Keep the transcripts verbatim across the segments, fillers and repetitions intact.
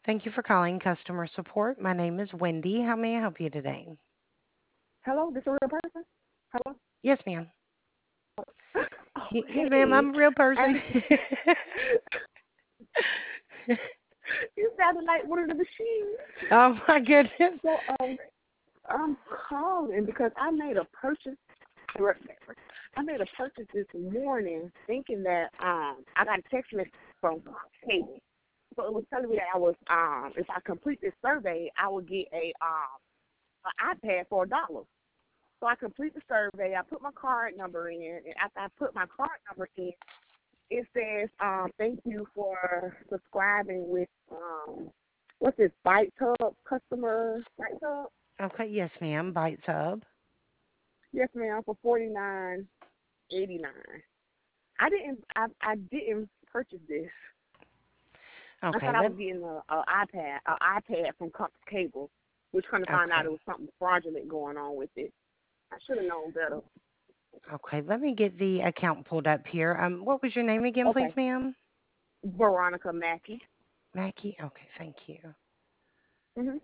Thank you for calling customer support. My name is Wendy. How may I help you today? Hello, this a real person? Hello? Yes, ma'am. Oh, Y- Yes, ma'am. hey. I'm a real person. And you sounded like one of the machines. Oh my goodness. So um I'm calling because I made a purchase I made a purchase this morning thinking that um I got a text message from cable. So it was telling me that I was um if I complete this survey I would get a um an iPad for a dollar. So I complete the survey, I put my card number in, and after I put my card number in, it says, um, thank you for subscribing with, um, what's this, Bite Hub customer, Bite Hub? Okay, yes, ma'am. Bite Hub. Yes, ma'am, for forty-nine eighty-nine. I didn't, I, I didn't purchase this. I Okay, thought I let was getting a, a iPad, a iPad from Cox Cable, which kind of found out okay. it was something fraudulent going on with it. I should have known better. Okay, let me get the account pulled up here. Um, what was your name again, please, Okay, ma'am? Veronica Mackey. Mackie. Okay, thank you. Mhm.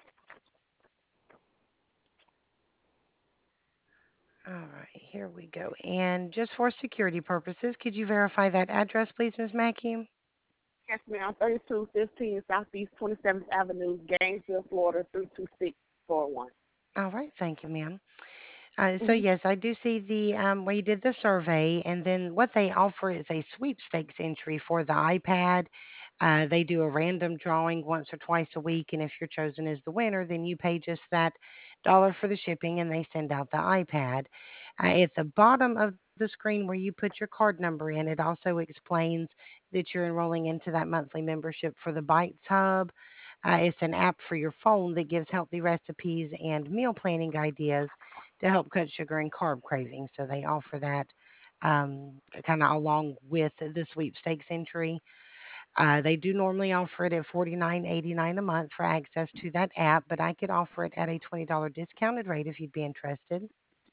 All right, here we go. And just for security purposes, could you verify that address, please, Miss Mackie? Yes, ma'am. thirty-two fifteen Southeast twenty-seventh Avenue, Gainesville, Florida, three two six four one. All right, thank you, ma'am. Uh, so Mhm. yes, I do see the um, where you did the survey, and then what they offer is a sweepstakes entry for the iPad. Uh, they do a random drawing once or twice a week, and if you're chosen as the winner, then you pay just that dollar for the shipping, and they send out the iPad. Uh, at the bottom of the screen where you put your card number in, it also explains that you're enrolling into that monthly membership for the Bites Hub. Uh, it's an app for your phone that gives healthy recipes and meal planning ideas to help cut sugar and carb cravings. So they offer that um, kind of along with the sweepstakes entry. Uh, they do normally offer it at forty nine eighty nine a month for access to that app, but I could offer it at a twenty dollars discounted rate if you'd be interested.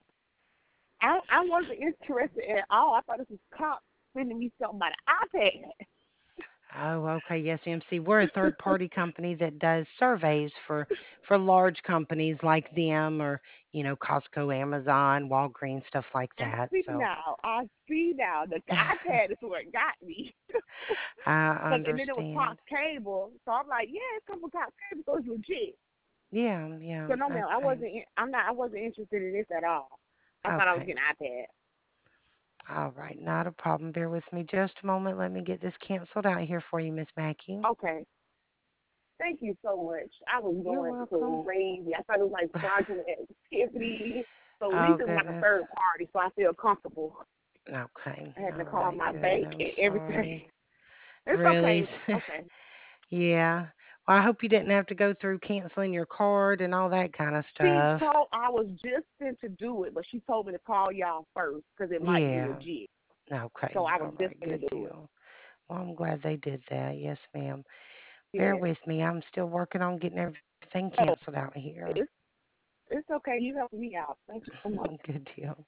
I I wasn't interested at all. I thought this was cops sending me something about an iPad. Oh, okay. Yes, M C. We're a third party company that does surveys for for large companies like them or, you know, Costco, Amazon, Walgreens, stuff like I that. see So now. I see now. The iPad is what got me. I Cause and then it was understand. Cox Cable, so I'm like, yeah, it's coming from Cox Cable, so it's legit. Yeah, yeah. So no, ma'am, I Okay. wasn't. in- I'm not. I wasn't interested in this at all. I thought I was Okay. getting an iPad. All right. Not a problem. Bear with me just a moment. Let me get this canceled out here for you, Miss Mackey. Okay. Thank you so much. I was You're going welcome. crazy. I thought it was like fraudulent activity. So at Oh, least it was like a goodness. third party, so I feel comfortable. Okay. I had to All call right. my Good. bank I'm and everything. sorry. It's okay. Really? It's okay. Yeah. Well, I hope you didn't have to go through canceling your card and all that kind of She stuff. told I was just sent to do it, but she told me to call y'all first because it might be Yeah. legit. So Okay. I was All just right. going to Good do it. deal. Well, I'm glad they did that. Yes, ma'am. Bear Yeah. with me. I'm still working on getting everything Oh, canceled out here. it's it's okay. You helped me out. Thank you so much. Good deal.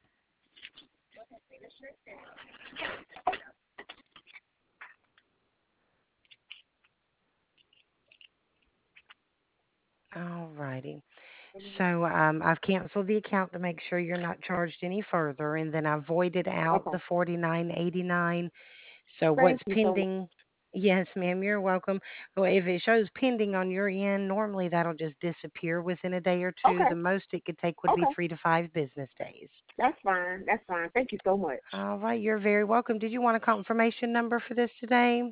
All righty. So um, I've canceled the account to make sure you're not charged any further, and then I voided out Okay. the forty nine eighty nine. So Thank what's you so much. pending? Yes, ma'am. You're welcome. Well, if it shows pending on your end, normally that'll just disappear within a day or two. Okay. The most it could take would be Okay. three to five business days. That's fine. That's fine. Thank you so much. All right. You're very welcome. Did you want a confirmation number for this today?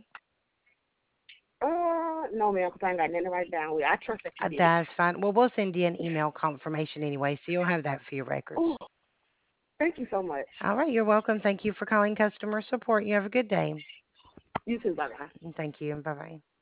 Uh, no, ma'am, because I ain't got nothing to write down with. I trust that you Uh, did it. that's fine. Well, we'll send you an email confirmation anyway, so you'll have that for your records. Oh, thank you so much. All right. You're welcome. Thank you for calling customer support. You have a good day. You too. Bye bye. Thank you. Bye bye.